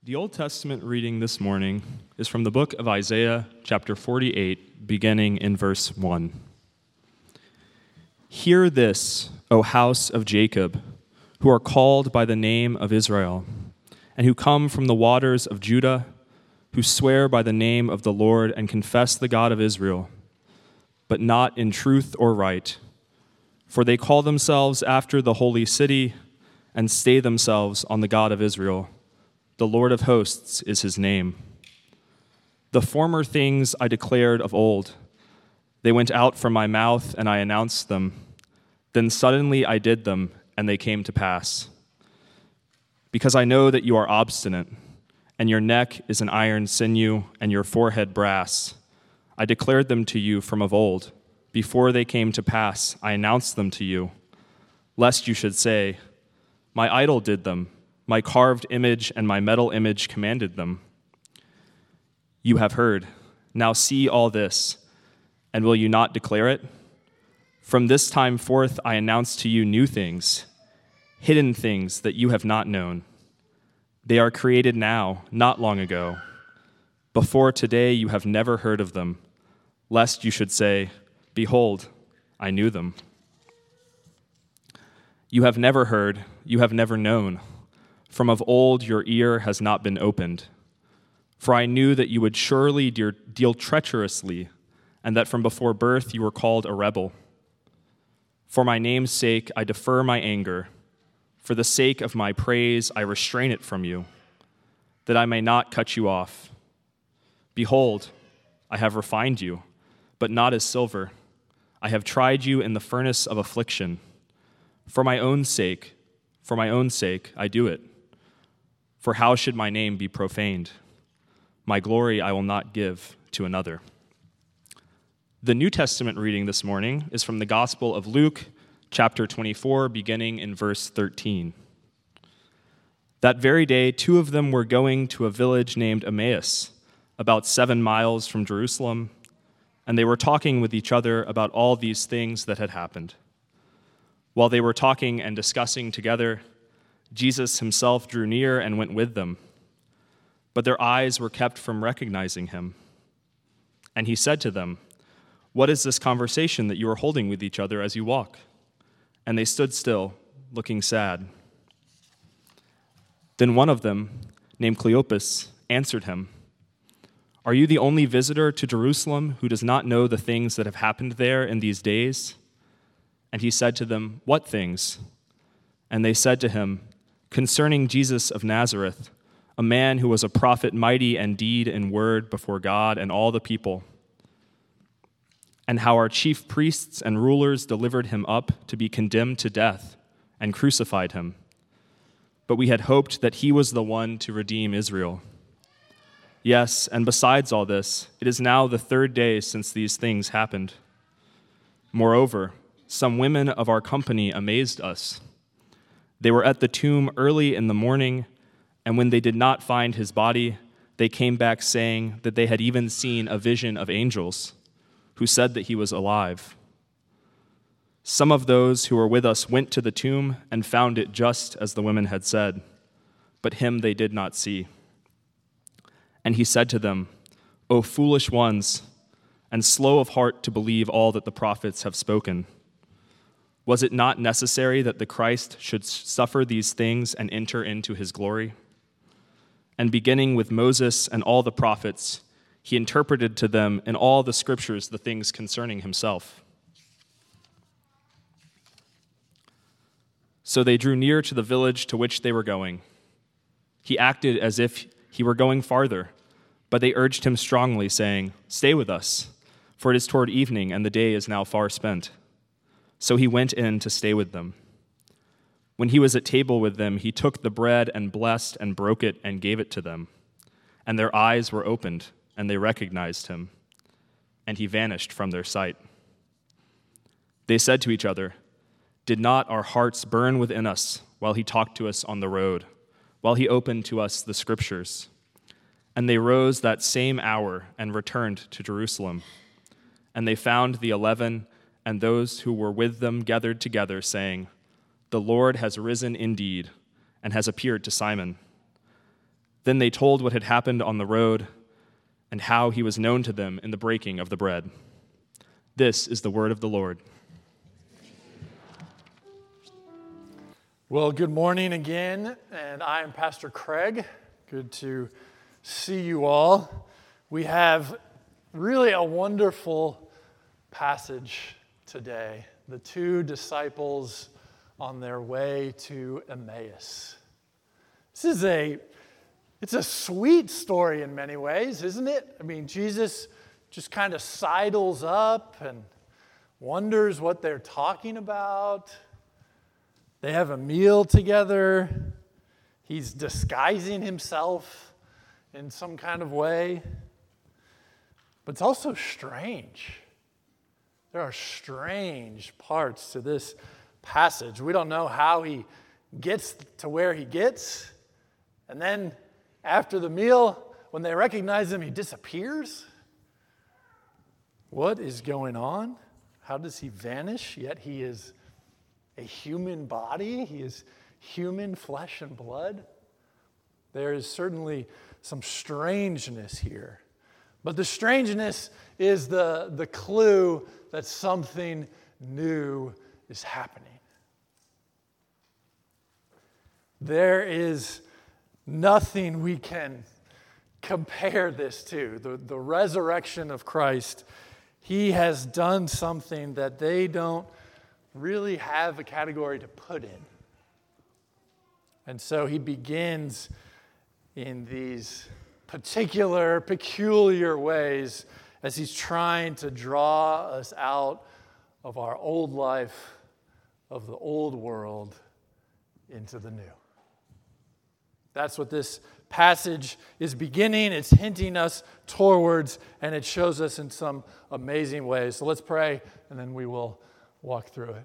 The Old Testament reading this morning is from the book of Isaiah, chapter 48, beginning in verse 1. Hear this, O house of Jacob, who are called by the name of Israel, and who come from the waters of Judah, who swear by the name of the Lord and confess the God of Israel, but not in truth or right. For they call themselves after the holy city and stay themselves on the God of Israel. The Lord of hosts is his name. The former things I declared of old. They went out from my mouth, and I announced them. Then suddenly I did them, and they came to pass. Because I know that you are obstinate, and your neck is an iron sinew, and your forehead brass. I declared them to you from of old. Before they came to pass, I announced them to you, lest you should say, my idol did them. My carved image and my metal image commanded them. You have heard. Now see all this, and will you not declare it? From this time forth I announce to you new things, hidden things that you have not known. They are created now, not long ago. Before today you have never heard of them, lest you should say, behold, I knew them. You have never heard, you have never known. From of old your ear has not been opened. For I knew that you would surely deal treacherously, and that from before birth you were called a rebel. For my name's sake I defer my anger. For the sake of my praise I restrain it from you, that I may not cut you off. Behold, I have refined you, but not as silver. I have tried you in the furnace of affliction. For my own sake, I do it. For how should my name be profaned? My glory I will not give to another. The New Testament reading this morning is from the Gospel of Luke, chapter 24, beginning in verse 13. That very day, two of them were going to a village named Emmaus, about 7 miles from Jerusalem, and they were talking with each other about all these things that had happened. While they were talking and discussing together, Jesus himself drew near and went with them, but their eyes were kept from recognizing him. And he said to them, what is this conversation that you are holding with each other as you walk? And they stood still, looking sad. Then one of them, named Cleopas, answered him, are you the only visitor to Jerusalem who does not know the things that have happened there in these days? And he said to them, what things? And they said to him, concerning Jesus of Nazareth, a man who was a prophet mighty in deed and word before God and all the people, and how our chief priests and rulers delivered him up to be condemned to death and crucified him. But we had hoped that he was the one to redeem Israel. Yes, and besides all this, it is now the 3rd day since these things happened. Moreover, some women of our company amazed us. They were at the tomb early in the morning, and when they did not find his body, they came back saying that they had even seen a vision of angels who said that he was alive. Some of those who were with us went to the tomb and found it just as the women had said, but him they did not see. And he said to them, O foolish ones, and slow of heart to believe all that the prophets have spoken. Was it not necessary that the Christ should suffer these things and enter into his glory? And beginning with Moses and all the prophets, he interpreted to them in all the scriptures the things concerning himself. So they drew near to the village to which they were going. He acted as if he were going farther, but they urged him strongly, saying, stay with us, for it is toward evening, and the day is now far spent. So he went in to stay with them. When he was at table with them, he took the bread and blessed and broke it and gave it to them. And their eyes were opened, and they recognized him. And he vanished from their sight. They said to each other, did not our hearts burn within us while he talked to us on the road, while he opened to us the scriptures? And they rose that same hour and returned to Jerusalem. And they found the 11 and those who were with them gathered together, saying, the Lord has risen indeed and has appeared to Simon. Then they told what had happened on the road and how he was known to them in the breaking of the bread. This is the word of the Lord. Well, good morning again, and I am Pastor Craig. Good to see you all. We have really a wonderful passage today. The two disciples on their way to Emmaus. It's a sweet story in many ways, isn't it? I mean, Jesus just kind of sidles up and wonders what they're talking about. They have a meal together. He's disguising himself in some kind of way. But it's also strange. There are strange parts to this passage. We don't know how he gets to where he gets. And then after the meal, when they recognize him, he disappears. What is going on? How does he vanish? Yet he is a human body. He is human flesh and blood. There is certainly some strangeness here. But the strangeness is the clue that something new is happening. There is nothing we can compare this to. The resurrection of Christ, he has done something that they don't really have a category to put in. And so he begins in these peculiar ways as he's trying to draw us out of our old life, of the old world, into the new. That's what this passage is beginning. It's hinting us towards, and it shows us in some amazing ways. So let's pray, and then we will walk through it.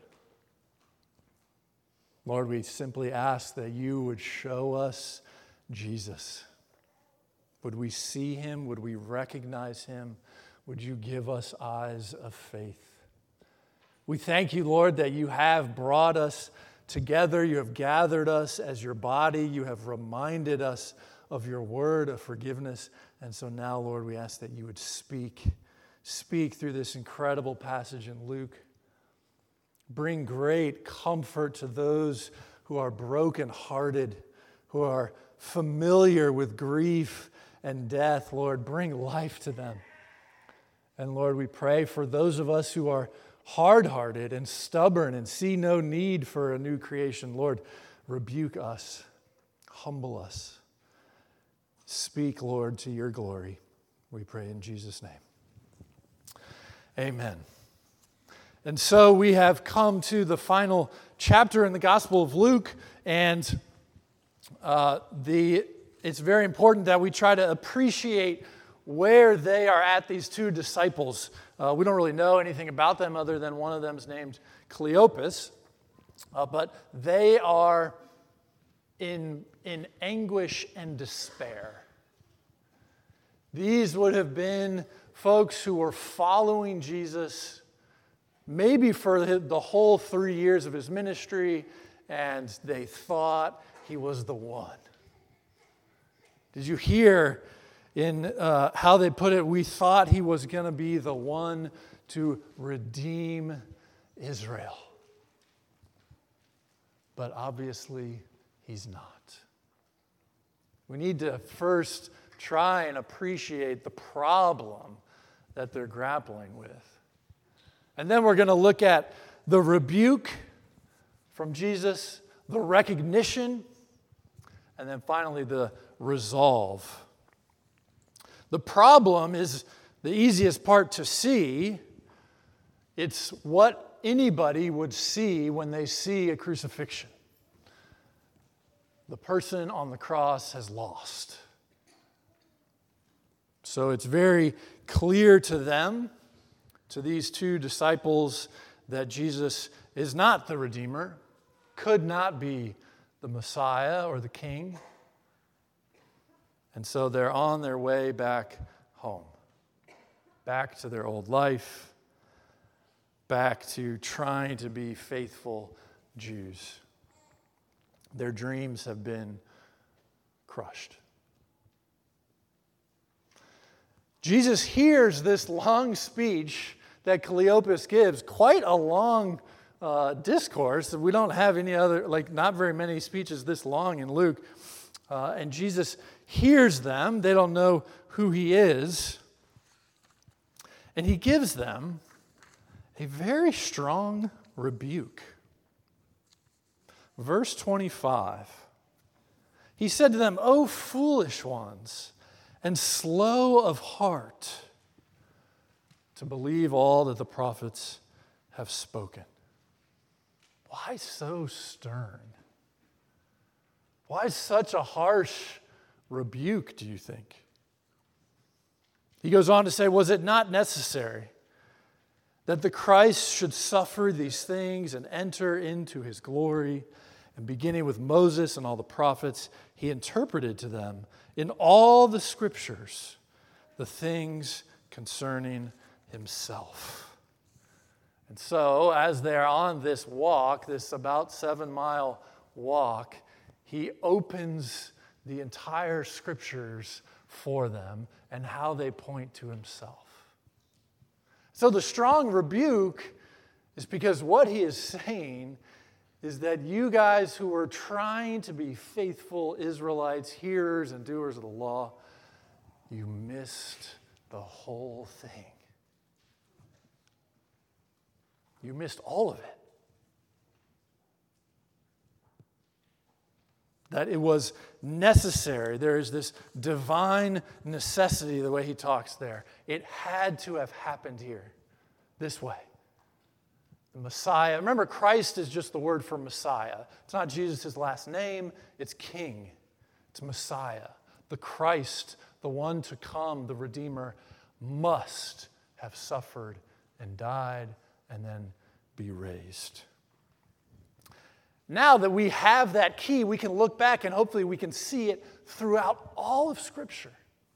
Lord, we simply ask that you would show us Jesus. Would we see him? Would we recognize him? Would you give us eyes of faith? We thank you, Lord, that you have brought us together. You have gathered us as your body. You have reminded us of your word of forgiveness. And so now, Lord, we ask that you would speak through this incredible passage in Luke. Bring great comfort to those who are brokenhearted, who are familiar with grief and death. Lord, bring life to them. And Lord, we pray for those of us who are hard-hearted and stubborn and see no need for a new creation. Lord, rebuke us, humble us. Speak, Lord, to your glory. We pray in Jesus' name. Amen. And so we have come to the final chapter in the Gospel of Luke, and it's very important that we try to appreciate where they are at, these two disciples. We don't really know anything about them other than one of them is named Cleopas, but they are in anguish and despair. These would have been folks who were following Jesus maybe for the whole 3 years of his ministry, and they thought he was the one. Did you hear in how they put it? We thought he was going to be the one to redeem Israel. But obviously, he's not. We need to first try and appreciate the problem that they're grappling with. And then we're going to look at the rebuke from Jesus, the recognition, and then finally the resolve. The problem is the easiest part to see. It's what anybody would see when they see a crucifixion. The person on the cross has lost. So it's very clear to them, to these two disciples, that Jesus is not the Redeemer, could not be the Messiah or the King. And so they're on their way back home, back to their old life, back to trying to be faithful Jews. Their dreams have been crushed. Jesus hears this long speech that Cleopas gives, quite a long discourse. We don't have any other, not very many speeches this long in Luke. And Jesus hears them. They don't know who he is. And he gives them a very strong rebuke. Verse 25. He said to them, "O foolish ones, and slow of heart to believe all that the prophets have spoken." Why so stern? Why such a harsh rebuke, do you think? He goes on to say, "Was it not necessary that the Christ should suffer these things and enter into his glory? And beginning with Moses and all the prophets, he interpreted to them in all the scriptures the things concerning himself." And so, as they're on this walk, this about 7-mile walk, he opens the entire scriptures for them and how they point to himself. So the strong rebuke is because what he is saying is that you guys who are trying to be faithful Israelites, hearers and doers of the law, you missed the whole thing. You missed all of it. That it was necessary. There is this divine necessity, the way he talks there. It had to have happened here, this way. The Messiah. Remember, Christ is just the word for Messiah. It's not Jesus' last name. It's King. It's Messiah. The Christ, the one to come, the Redeemer, must have suffered and died and then be raised. Now that we have that key, we can look back and hopefully we can see it throughout all of Scripture.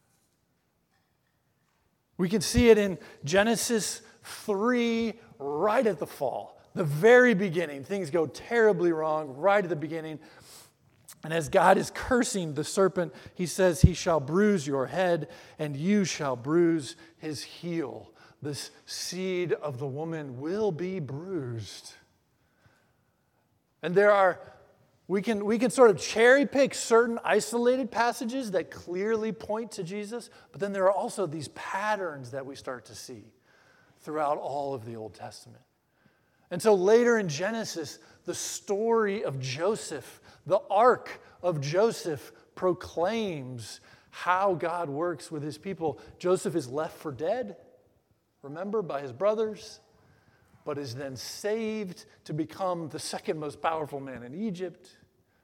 We can see it in Genesis 3, right at the fall, the very beginning. Things go terribly wrong right at the beginning. And as God is cursing the serpent, he says, "He shall bruise your head, and you shall bruise his heel." This seed of the woman will be bruised. And we can sort of cherry pick certain isolated passages that clearly point to Jesus, but then there are also these patterns that we start to see throughout all of the Old Testament. And so later in Genesis, the story of Joseph, the ark of Joseph, proclaims how God works with his people. Joseph is left for dead, remember, by his brothers, but is then saved to become the second most powerful man in Egypt.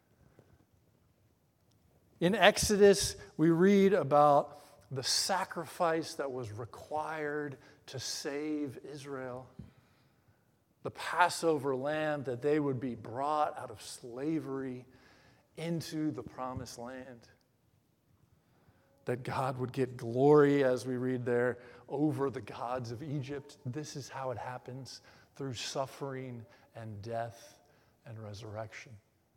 In Exodus, we read about the sacrifice that was required to save Israel, the Passover lamb that they would be brought out of slavery into the promised land, that God would get glory, as we read there, over the gods of Egypt. This is how it happens, through suffering and death and resurrection.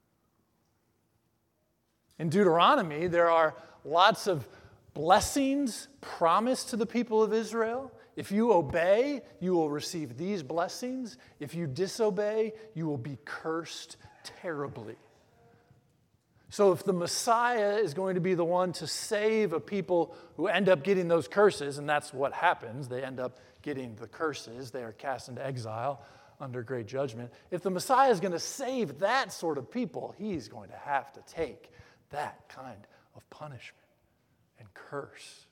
In Deuteronomy, there are lots of blessings promised to the people of Israel. If you obey, you will receive these blessings. If you disobey, you will be cursed terribly. So if the Messiah is going to be the one to save a people who end up getting those curses, and that's what happens, they end up getting the curses, they are cast into exile under great judgment. If the Messiah is going to save that sort of people, he's going to have to take that kind of punishment and curse.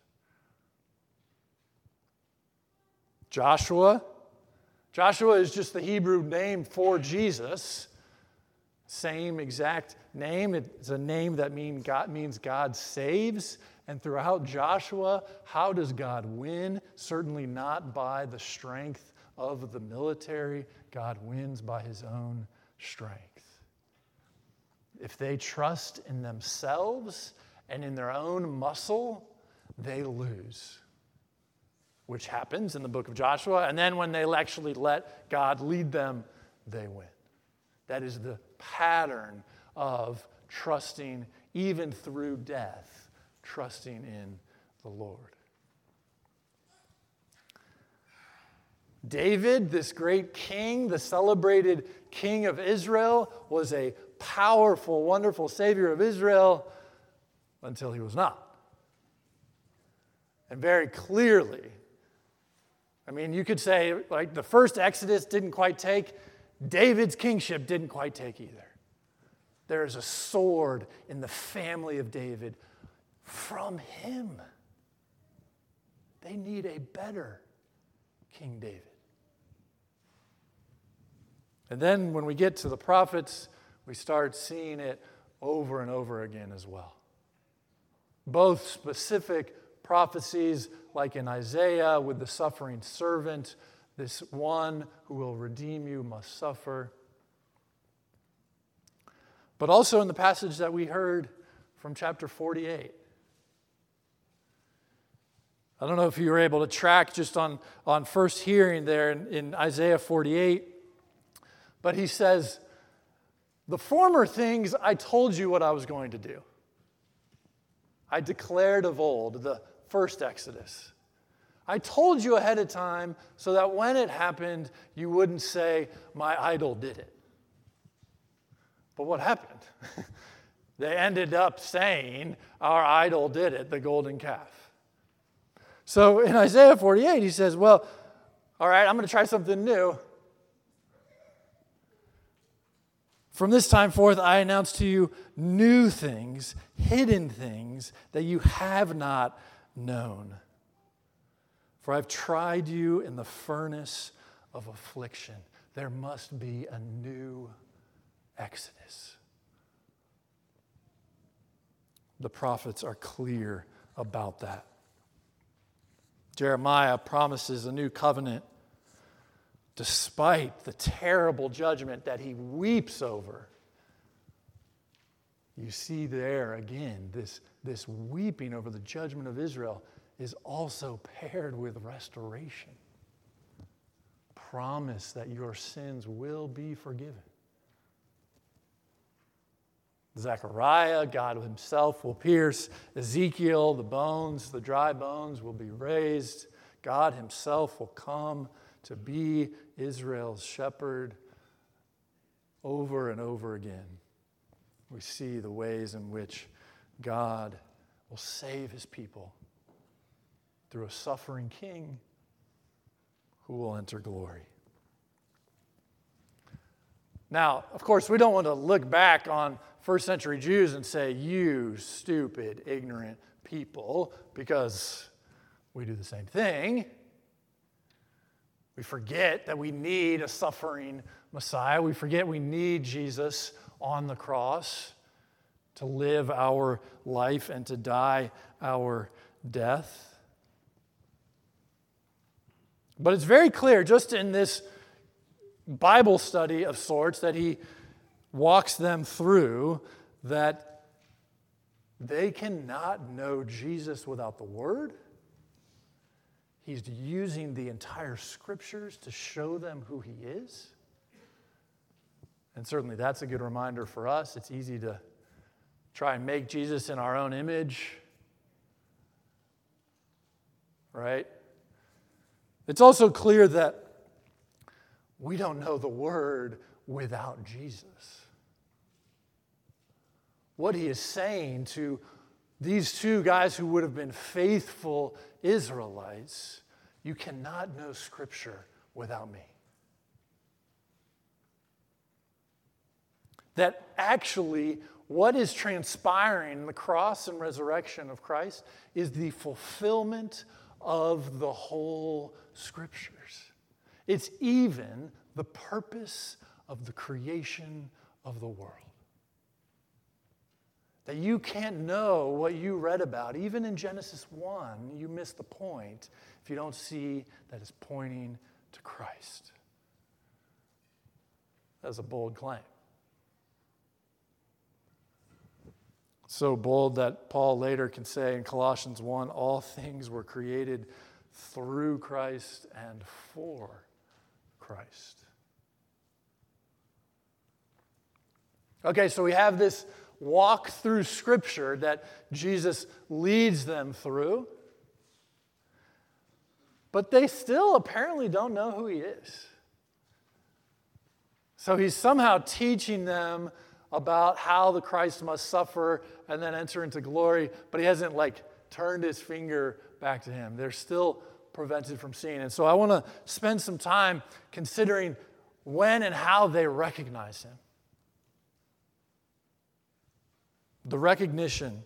Joshua is just the Hebrew name for Jesus. Same exact name. It's a name that means God saves. And throughout Joshua, how does God win? Certainly not by the strength of the military. God wins by his own strength. If they trust in themselves and in their own muscle, they lose, which happens in the book of Joshua. And then when they actually let God lead them, they win. That is the pattern of trusting, even through death, trusting in the Lord. David, this great king, the celebrated king of Israel, was a powerful, wonderful Savior of Israel until he was not. And very clearly, I mean, you could say, like, the first Exodus didn't quite take, David's kingship didn't quite take either. There is a sword in the family of David from him. They need a better King David. And then when we get to the prophets, we start seeing it over and over again as well. Both specific prophecies, like in Isaiah with the suffering servant, this one who will redeem you must suffer. But also in the passage that we heard from chapter 48. I don't know if you were able to track just on first hearing there in Isaiah 48, but he says, "The former things I told you what I was going to do. I declared of old," the first Exodus. "I told you ahead of time so that when it happened, you wouldn't say, 'My idol did it.'" But what happened? They ended up saying, "Our idol did it," the golden calf. So in Isaiah 48, he says, well, all right, I'm going to try something new. "From this time forth, I announce to you new things, hidden things that you have not known. For I've tried you in the furnace of affliction." There must be a new Exodus. The prophets are clear about that. Jeremiah promises a new covenant despite the terrible judgment that he weeps over. You see there again, this weeping over the judgment of Israel is also paired with restoration. Promise that your sins will be forgiven. Zechariah, God himself will pierce. Ezekiel, the dry bones will be raised. God himself will come to be Israel's shepherd. Over and over again, we see the ways in which God will save his people through a suffering king who will enter glory. Now, of course, we don't want to look back on first century Jews and say, "You stupid, ignorant people," because we do the same thing. We forget that we need a suffering Messiah. We forget we need Jesus on the cross to live our life and to die our death. But it's very clear, just in this Bible study of sorts that he walks them through, that they cannot know Jesus without the Word. He's using the entire Scriptures to show them who he is. And certainly that's a good reminder for us. It's easy to try and make Jesus in our own image, right? It's also clear that we don't know the Word without Jesus. What he is saying to these two guys who would have been faithful Israelites, you cannot know Scripture without me. That actually what is transpiring in the cross and resurrection of Christ is the fulfillment of the whole Scriptures. It's even the purpose of the creation of the world. That you can't know what you read about. Even in Genesis 1, you miss the point if you don't see that it's pointing to Christ. That's a bold claim. So bold that Paul later can say in Colossians 1, all things were created through Christ and for Christ. Okay, so we have this walk through Scripture that Jesus leads them through. But they still apparently don't know who he is. So he's somehow teaching them about how the Christ must suffer and then enter into glory, but he hasn't turned his finger back to him. They're still prevented from seeing. And so I want to spend some time considering when and how they recognize him. The recognition.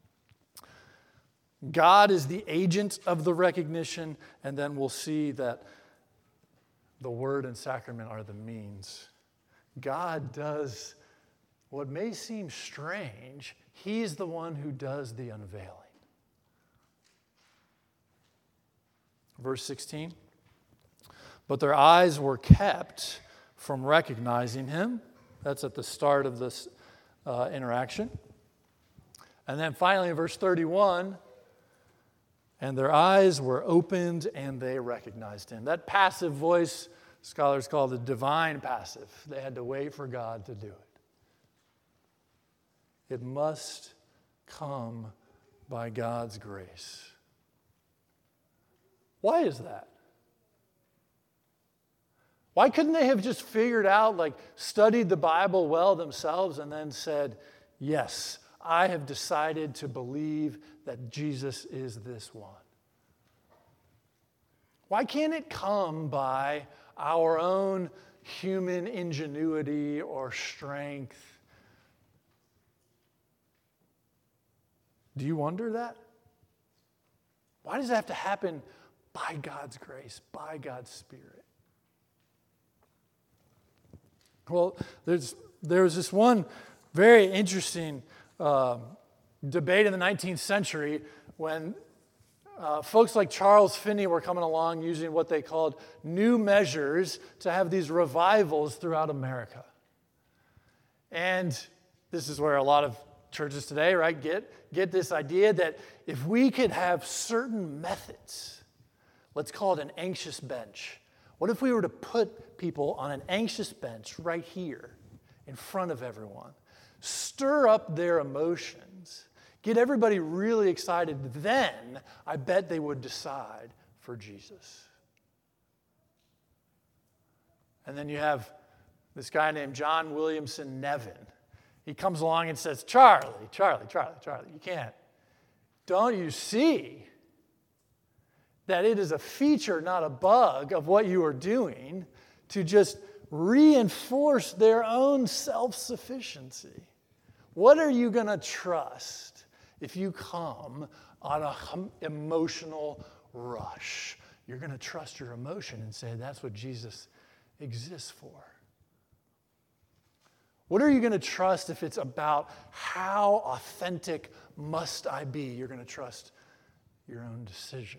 God is the agent of the recognition, and then we'll see that the word and sacrament are the means. God does what may seem strange. He's the one who does the unveiling. Verse 16. But their eyes were kept from recognizing him. That's at the start of this interaction. And then finally in verse 31, and their eyes were opened and they recognized him. That passive voice, scholars call the divine passive. They had to wait for God to do it. It must come by God's grace. Why is that? Why couldn't they have just figured out, studied the Bible well themselves and then said, yes, I have decided to believe that Jesus is this one? Why can't it come by our own human ingenuity or strength? Do you wonder that? Why does it have to happen by God's grace, by God's Spirit? Well, there was this one very interesting debate in the 19th century when folks like Charles Finney were coming along using what they called new measures to have these revivals throughout America. And this is where a lot of churches today, right, get this idea that if we could have certain methods, let's call it an anxious bench. What if we were to put people on an anxious bench right here in front of everyone, stir up their emotions, get everybody really excited, then I bet they would decide for Jesus. And then you have this guy named John Williamson Nevin. He comes along and says, Charlie, you can't. Don't you see that it is a feature, not a bug, of what you are doing to just reinforce their own self-sufficiency? What are you going to trust if you come on an emotional rush? You're going to trust your emotion and say that's what Jesus exists for. What are you going to trust if it's about how authentic must I be? You're going to trust your own decision.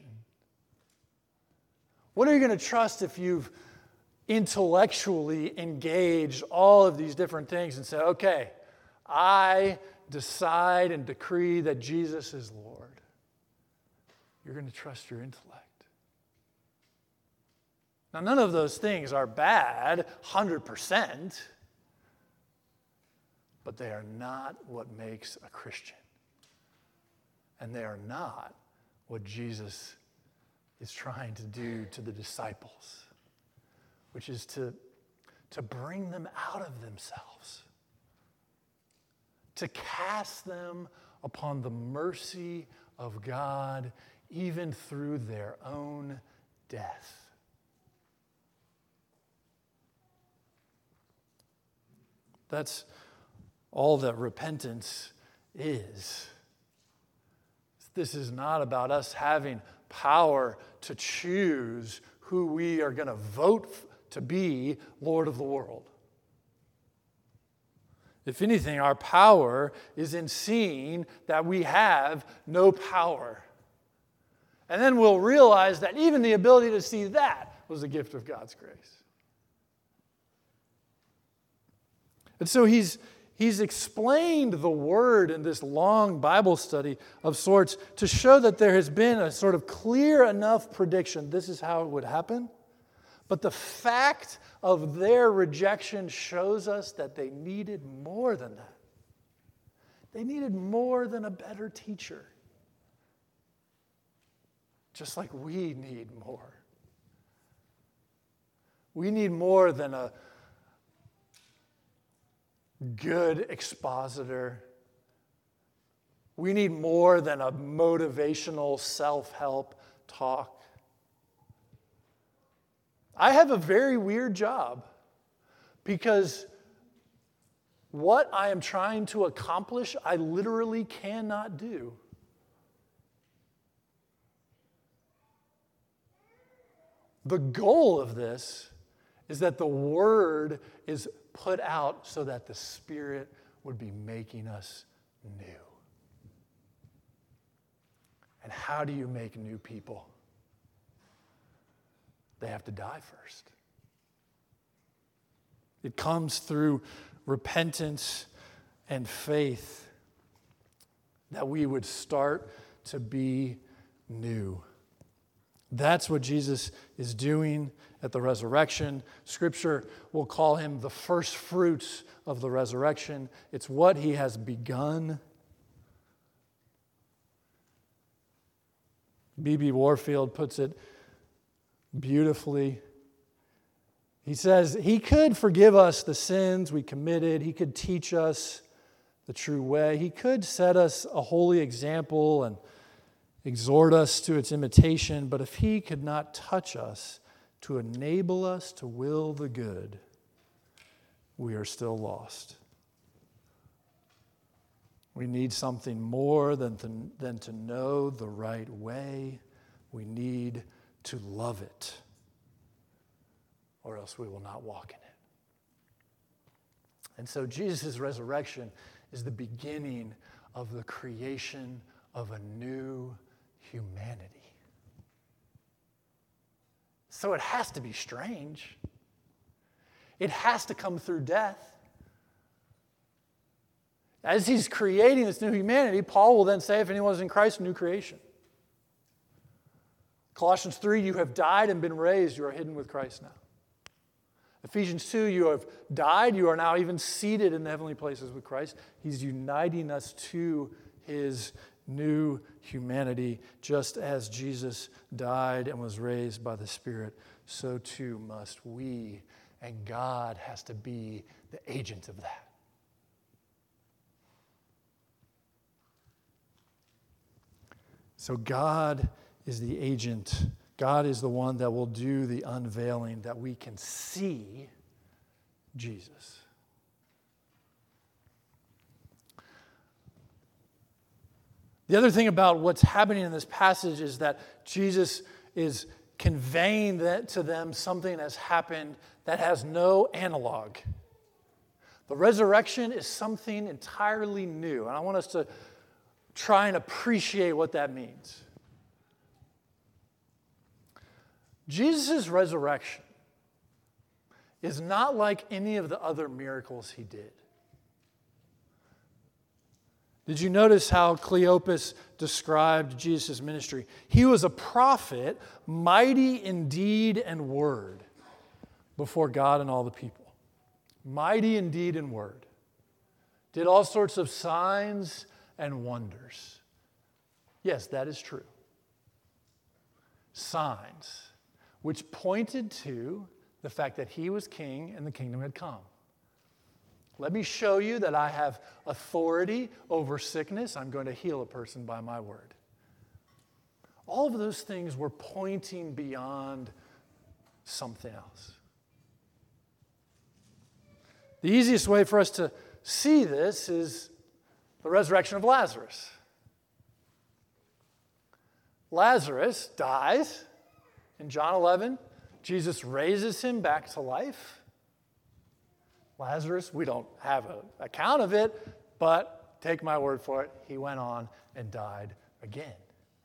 What are you going to trust if you've intellectually engaged all of these different things and said, okay, I decide and decree that Jesus is Lord? You're going to trust your intellect. Now, none of those things are bad, 100%. But they are not what makes a Christian. And they are not what Jesus is trying to do to the disciples, which is to bring them out of themselves, to cast them upon the mercy of God, even through their own death. That's all that repentance is. This is not about us having power to choose who we are going to vote to be Lord of the world. If anything, our power is in seeing that we have no power. And then we'll realize that even the ability to see that was a gift of God's grace. And so he's explained the word in this long Bible study of sorts to show that there has been a sort of clear enough prediction. This is how it would happen. But the fact of their rejection shows us that they needed more than that. They needed more than a better teacher. just like we need more. We need more than a good expositor. We need more than a motivational self-help talk. I have a very weird job because what I am trying to accomplish, I literally cannot do. The goal of this is that the Word is put out so that the Spirit would be making us new. And how do you make new people? They have to die first. It comes through repentance and faith that we would start to be new. That's what Jesus is doing at the resurrection. Scripture will call him the first fruits of the resurrection. It's what he has begun. B.B. Warfield puts it beautifully. He says, he could forgive us the sins we committed. He could teach us the true way. He could set us a holy example and exhort us to its imitation. But if he could not touch us to enable us to will the good, we are still lost. We need something more than to know the right way. We need to love it, or else we will not walk in it. And so Jesus' resurrection is the beginning of the creation of a new humanity. So it has to be strange. It has to come through death. As he's creating this new humanity, Paul will then say, if anyone is in Christ, new creation. Colossians 3, you have died and been raised. You are hidden with Christ now. Ephesians 2, you have died. You are now even seated in the heavenly places with Christ. He's uniting us to his new humanity. Just as Jesus died and was raised by the Spirit, so too must we. And God has to be the agent of that. So God is the agent. God is the one that will do the unveiling that we can see Jesus. The other thing about what's happening in this passage is that Jesus is conveying that to them something has happened that has no analog. The resurrection is something entirely new, and I want us to try and appreciate what that means. Jesus' resurrection is not like any of the other miracles he did. Did you notice how Cleopas described Jesus' ministry? He was a prophet, mighty in deed and word before God and all the people. Mighty in deed and word. Did all sorts of signs and wonders. Yes, that is true. Signs, which pointed to the fact that he was king and the kingdom had come. Let me show you that I have authority over sickness. I'm going to heal a person by my word. All of those things were pointing beyond something else. The easiest way for us to see this is the resurrection of Lazarus. Lazarus dies. In John 11, Jesus raises him back to life. Lazarus, we don't have an account of it, but take my word for it, he went on and died again.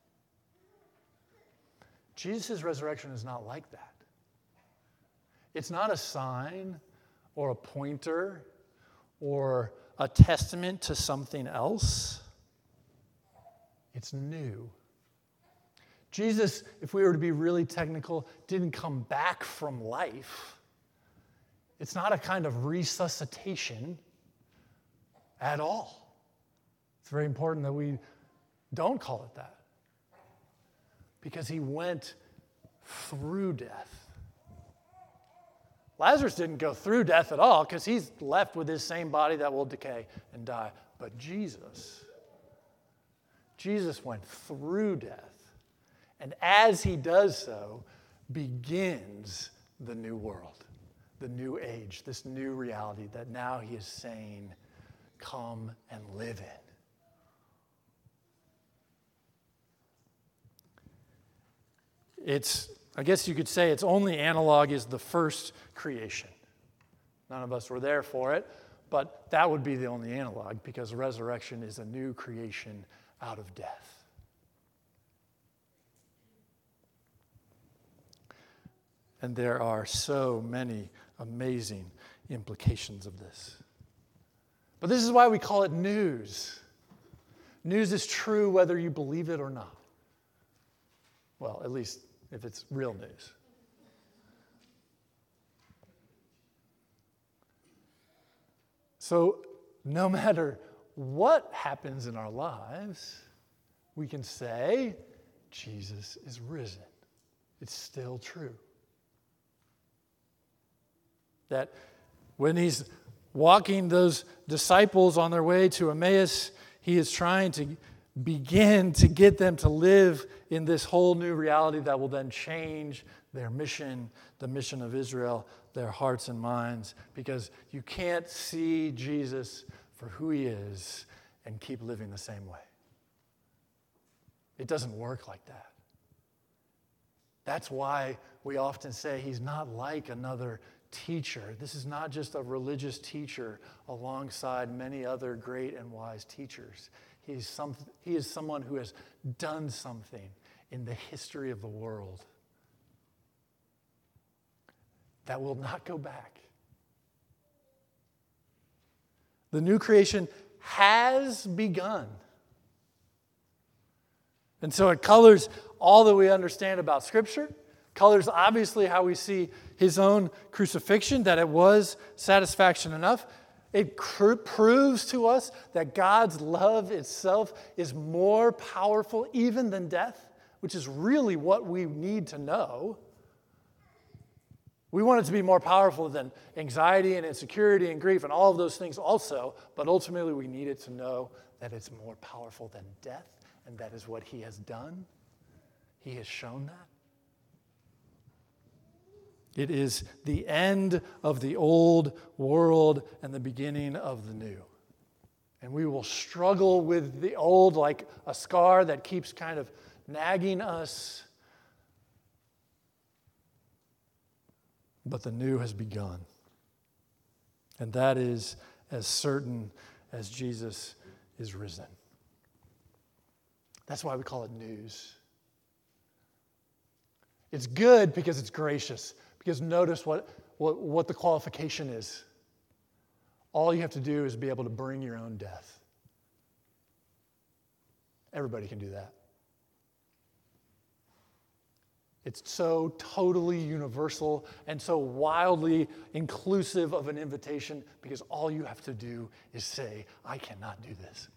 Jesus' resurrection is not like that. It's not a sign or a pointer or a testament to something else. It's new. Jesus, if we were to be really technical, didn't come back from life. It's not a kind of resuscitation at all. It's very important that we don't call it that. because he went through death. Lazarus didn't go through death at all because he's left with his same body that will decay and die. But Jesus went through death. And as he does so, begins the new world, the new age, this new reality that now he is saying, come and live in. I guess you could say its only analog is the first creation. None of us were there for it, but that would be the only analog because resurrection is a new creation out of death. And there are so many amazing implications of this. But this is why we call it news. News is true whether you believe it or not. Well, at least if it's real news. So no matter what happens in our lives, we can say, Jesus is risen. It's still true. That when he's walking those disciples on their way to Emmaus, he is trying to begin to get them to live in this whole new reality that will then change their mission, the mission of Israel, their hearts and minds, because you can't see Jesus for who he is and keep living the same way. It doesn't work like that. That's why we often say he's not like another teacher. This is not just a religious teacher alongside many other great and wise teachers. He is someone who has done something in the history of the world that will not go back. The new creation has begun. And so it colors all that we understand about Scripture, colors obviously how we see his own crucifixion, that it was satisfaction enough. It proves to us that God's love itself is more powerful even than death, which is really what we need to know. We want it to be more powerful than anxiety and insecurity and grief and all of those things also, but ultimately we need it to know that it's more powerful than death, and that is what he has done. He has shown that. It is the end of the old world and the beginning of the new. And we will struggle with the old like a scar that keeps kind of nagging us. But the new has begun. And that is as certain as Jesus is risen. That's why we call it news. It's good because it's gracious. Because notice what the qualification is. All you have to do is be able to bring your own death. Everybody can do that. It's so totally universal and so wildly inclusive of an invitation because all you have to do is say, I cannot do this.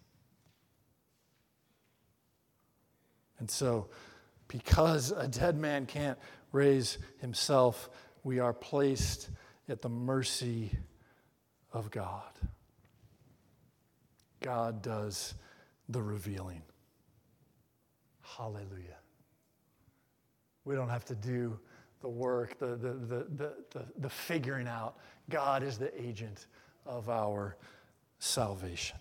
And so, because a dead man can't raise himself, we are placed at the mercy of God. God does the revealing. Hallelujah. We don't have to do the work, the figuring out. God is the agent of our salvation.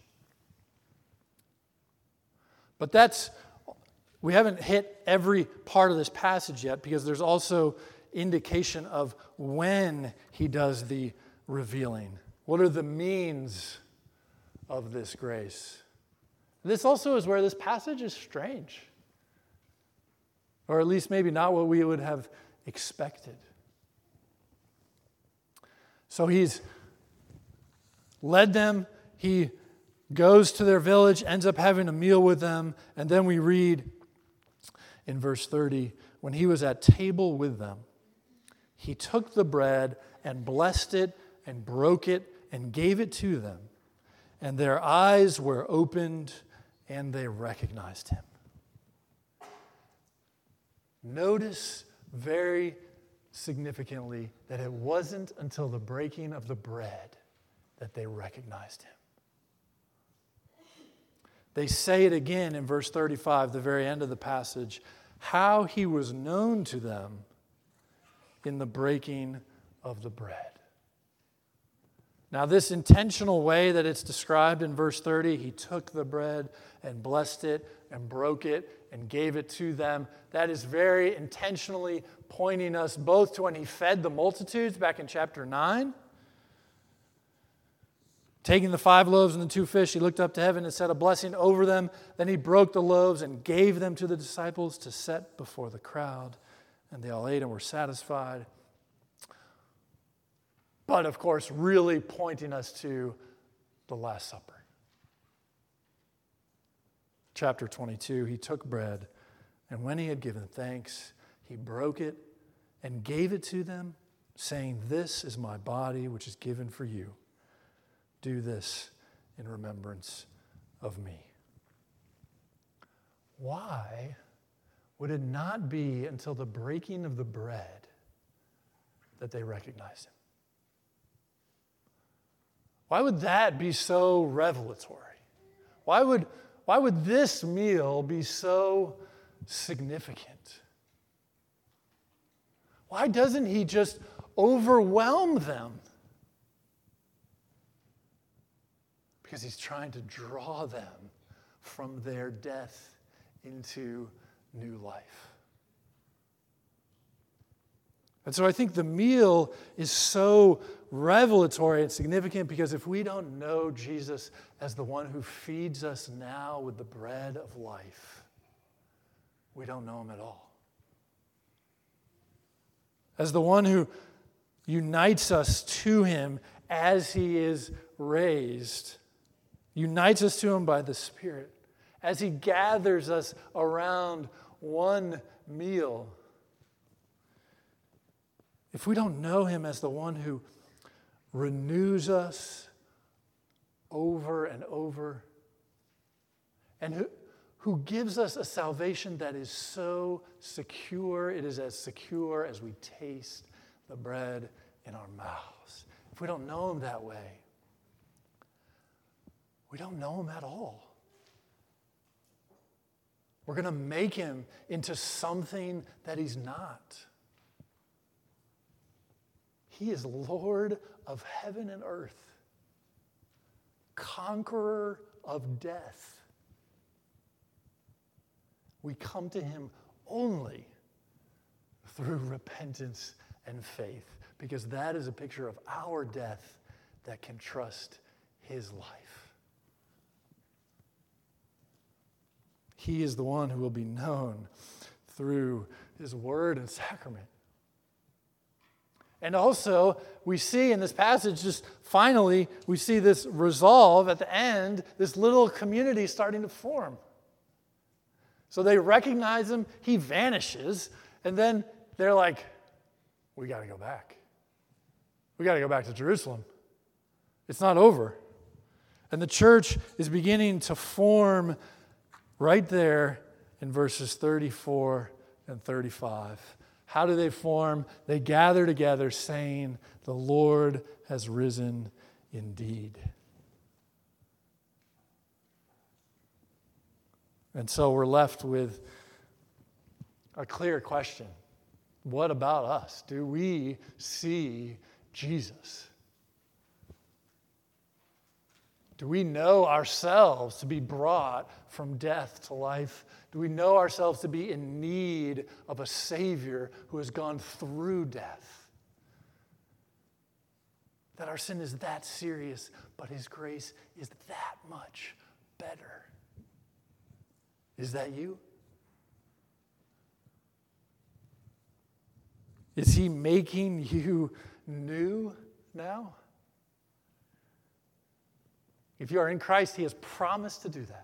But we haven't hit every part of this passage yet because there's also indication of when he does the revealing. What are the means of this grace? This also is where this passage is strange. Or at least maybe not what we would have expected. So he's led them, he goes to their village, ends up having a meal with them, and then we read in verse 30, when he was at table with them, he took the bread and blessed it and broke it and gave it to them. And their eyes were opened and they recognized him. Notice very significantly that it wasn't until the breaking of the bread that they recognized him. They say it again in verse 35, the very end of the passage, how he was known to them in the breaking of the bread. Now, this intentional way that it's described in verse 30, he took the bread and blessed it and broke it and gave it to them. That is very intentionally pointing us both to when he fed the multitudes back in chapter 9. Taking the 5 loaves and the 2 fish, he looked up to heaven and said a blessing over them. Then he broke the loaves and gave them to the disciples to set before the crowd. And they all ate and were satisfied. But, of course, really pointing us to the Last Supper. Chapter 22, he took bread, and when he had given thanks, he broke it and gave it to them, saying, "This is my body, which is given for you. Do this in remembrance of me." Why would it not be until the breaking of the bread that they recognized him? Why would that be so revelatory? Why would this meal be so significant? Why doesn't he just overwhelm them? Because he's trying to draw them from their death into new life. And so I think the meal is so revelatory and significant because if we don't know Jesus as the one who feeds us now with the bread of life, we don't know him at all. As the one who unites us to him as he is raised, unites us to him by the Spirit, as he gathers us around one meal. If we don't know him as the one who renews us over and over, and who gives us a salvation that is so secure, it is as secure as we taste the bread in our mouths. If we don't know him that way, we don't know him at all. We're going to make him into something that he's not. He is Lord of heaven and earth, conqueror of death. We come to him only through repentance and faith, because that is a picture of our death that can trust his life. He is the one who will be known through his word and sacrament. And also, we see in this passage, just finally, we see this resolve at the end, this little community starting to form. So they recognize him, he vanishes, and then they're like, we got to go back. We got to go back to Jerusalem. It's not over. And the church is beginning to form right there in verses 34 and 35. How do they form? They gather together saying, "The Lord has risen indeed." And so we're left with a clear question. What about us? Do we see Jesus? Do we know ourselves to be brought from death to life? Do we know ourselves to be in need of a Savior who has gone through death? That our sin is that serious, but his grace is that much better. Is that you? Is he making you new now? If you are in Christ, he has promised to do that.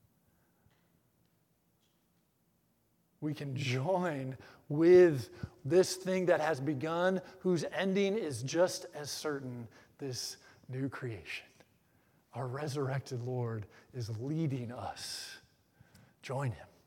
We can join with this thing that has begun, whose ending is just as certain, this new creation. Our resurrected Lord is leading us. Join him.